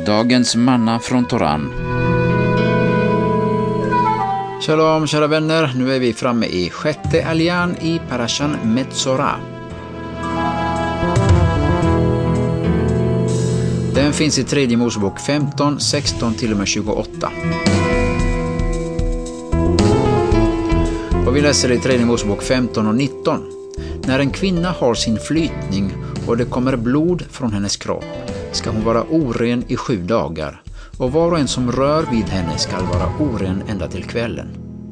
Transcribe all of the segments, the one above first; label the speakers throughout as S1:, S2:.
S1: Dagens manna från Toran. Shalom kära vänner, nu är vi framme i 6:e aljan i Parashan Metzora. Den finns i 3 Mosebok 15, 16 till och med 28. Och vi läser i 3 Mosebok 15 och 19. När en kvinna har sin flytning och det kommer blod från hennes kropp ska hon vara oren i 7 dagar, och var och en som rör vid henne ska vara oren ända till kvällen.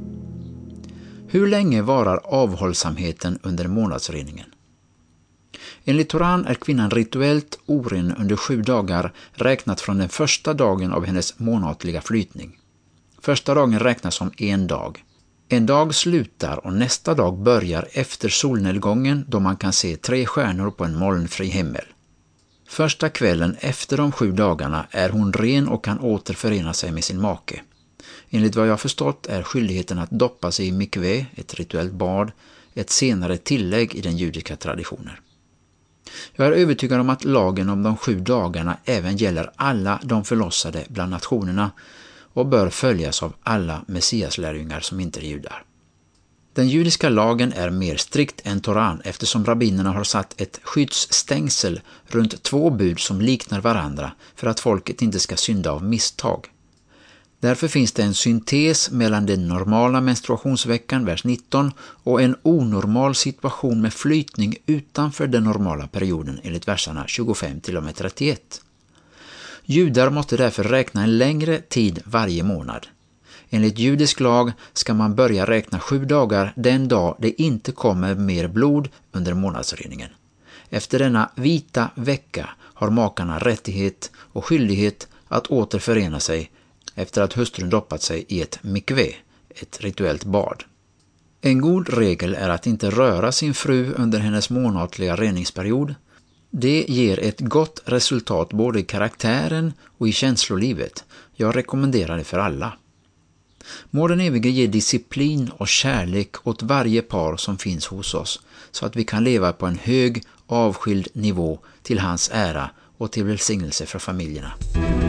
S1: Hur länge varar avhållsamheten under månadsreningen? Enligt Toran är kvinnan rituellt oren under 7 dagar räknat från den första dagen av hennes månatliga flytning. Första dagen räknas som en dag. En dag slutar och nästa dag börjar efter solnedgången, då man kan se 3 stjärnor på en molnfri himmel. Första kvällen efter de 7 dagarna är hon ren och kan återförena sig med sin make. Enligt vad jag förstått är skyldigheten att doppa sig i mikve, ett rituellt bad, ett senare tillägg i den judiska traditionen. Jag är övertygad om att lagen om de 7 dagarna även gäller alla de förlossade bland nationerna och bör följas av alla messiaslärjungar som inte är judar. Den judiska lagen är mer strikt än Toran eftersom rabbinerna har satt ett skyddsstängsel runt 2 bud som liknar varandra för att folket inte ska synda av misstag. Därför finns det en syntes mellan den normala menstruationsveckan, vers 19, och en onormal situation med flytning utanför den normala perioden enligt verserna 25 till och med 31. Judar måste därför räkna en längre tid varje månad. Enligt judisk lag ska man börja räkna 7 dagar den dag det inte kommer mer blod under månadsreningen. Efter denna vita vecka har makarna rättighet och skyldighet att återförena sig efter att hustrun doppat sig i ett mikve, ett rituellt bad. En god regel är att inte röra sin fru under hennes månatliga reningsperiod. Det ger ett gott resultat både i karaktären och i känslolivet. Jag rekommenderar det för alla. Må den evige ge disciplin och kärlek åt varje par som finns hos oss, så att vi kan leva på en hög, avskild nivå till hans ära och till välsignelse för familjerna.